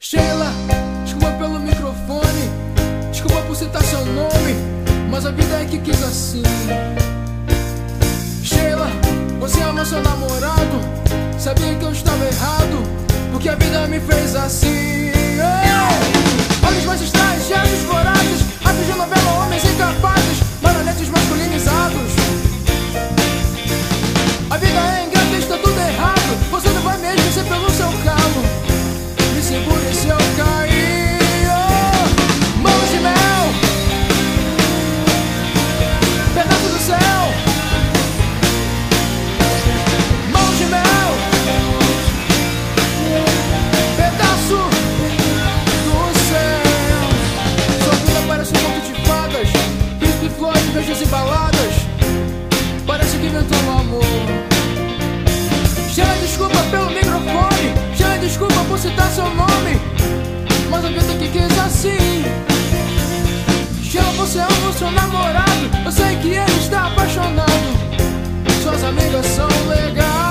Sheila, desculpa pelo microfone, desculpa por citar seu nome, mas a vida é que quis assim. Sheila, você ama seu namorado, sabia que eu estava errado, porque a vida me fez assim. Olhos magistrais, gestos vorazes, atos de novela, homens incapazes, marionetes masculinizados. A vida é ingrata, está tudo errado, você não vai mesmo vencer pelo seu calo. Me segure se eu cair. Mãos de mel, pedaço do céu. Mãos de mel, pedaço do céu. Sua vida parece um conto de fadas, príncipe e flores, beijos e baladas. Parece que inventou um amor. Sheila, desculpa pelo microfone, Sheila, desculpa por citar seu nome, mas a vida que quis assim. Sheila, você ama o seu namorado, eu sei que ele está apaixonado. Suas amigas são legais.